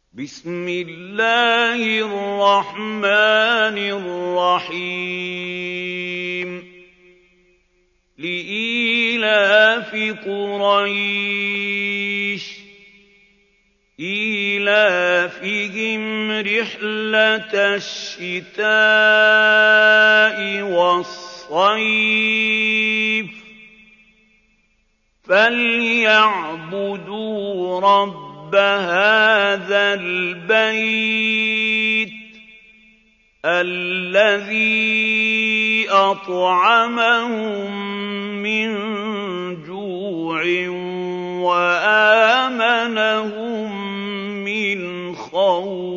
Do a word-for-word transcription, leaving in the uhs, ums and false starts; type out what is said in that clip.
بسم الله الرحمن الرحيم لإيلاف قريش إيلافهم رحلة الشتاء والصيف فليعبدوا رب هذا البيت الذي أطعمهم من جوع وآمنهم من خوف